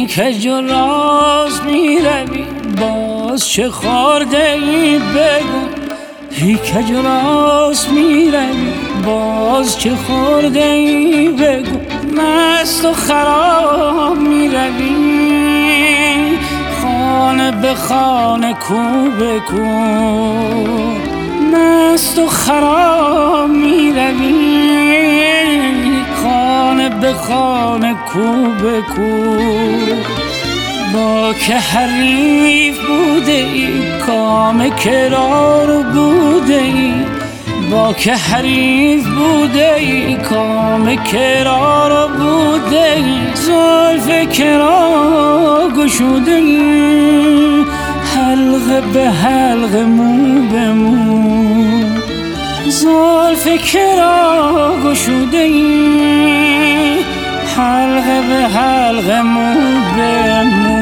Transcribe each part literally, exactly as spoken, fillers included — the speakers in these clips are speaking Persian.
هی کج و راست می روی باز چه خورده ای بگو، هی کج و راست می روی باز چه خورده ای بگو، مست و خراب می روی خانه به خانه کو به کو، مست و خراب می روی خانه به خانه کو به کو. با که حریف بوده ای کام کرار بوده ای، با که حریف بوده ای کام کرار بوده ای، زلف کرا گشوده ای حلقه به حلقه مو به مو، زلف کرا گشوده ای حلقه به حلقه مو به مو.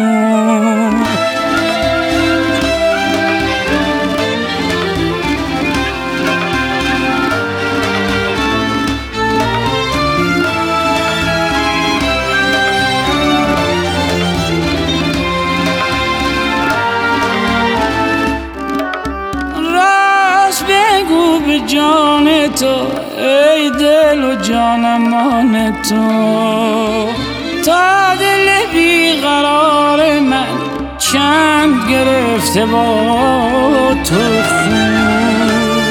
بگو به جان تو ای دل و جانمان تو، تا دل بیقرار من چند گرفته با تو خون.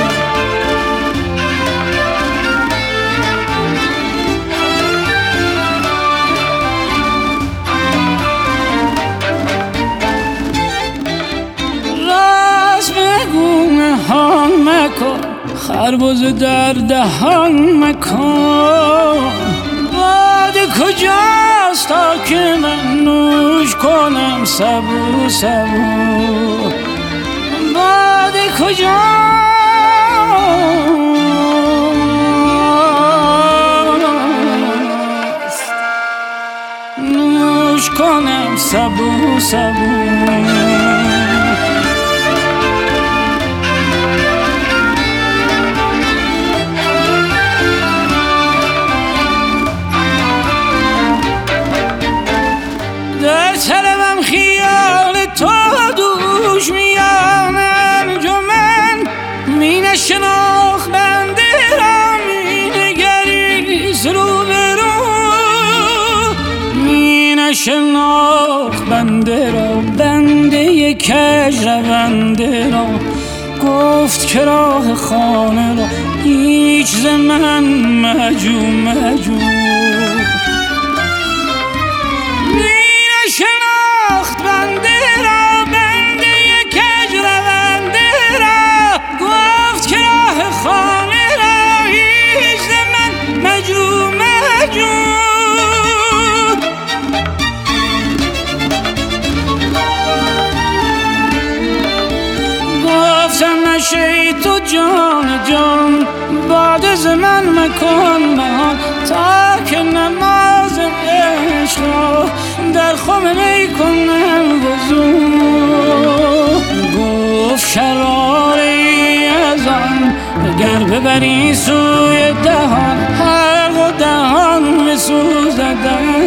راست بگو نهان مکن خربزه در دهان مکن، باده کجاست تا که من نوش کنم سبو سبو، باده کجاست نوش کنم سبو سبو. در طلبم خیال تو دوش میان انجمن، می نشناخت بنده را می نگریست رو به رو، می نشناخت بنده را بنده کج رونده را، گفت که راه خانه را هیچ ز من مجو مجو، شناخت بنده را بنده کج رونده را، گفت که راه خانه را هیچ ز من مجو مجو. گفتم نشه تو جان جان باد ز من مکن من، تا که نماز عشق را در خم می کنم وضو. گفت شراری از آن اگر ببری سوی دهان، حلق و دهان بسوزدت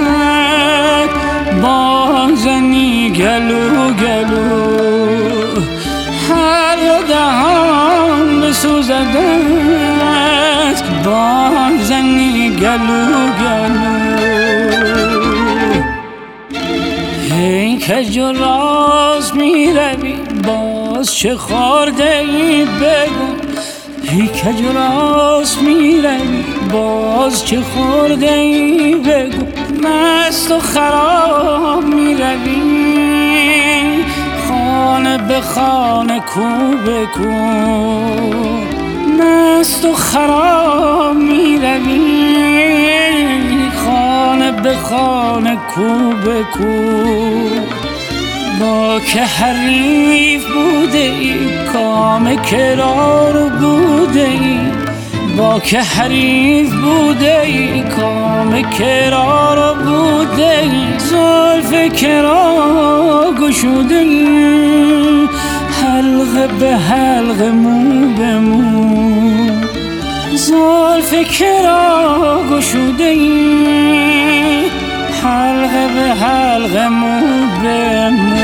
بازنی گلو گلو، حلق و دهان بسوزدت بازنی گلو گلو. هی کج و راست می روی باز چه خورده ای بگو، هی کج و راست می روی باز چه خورده ای بگو، مست و خراب می روی خانه به خانه کو به کو، مست و خراب می روی خانه به خانه کو به کو. با که حریف بوده ای کام کرار بوده ای، با که حریف بوده ای کام کرار بوده ای، زلف کرا گشوده ای حلقه به حلقه مو به مو، زلف کرا گشوده ای حلقه به حلقه، مو به مو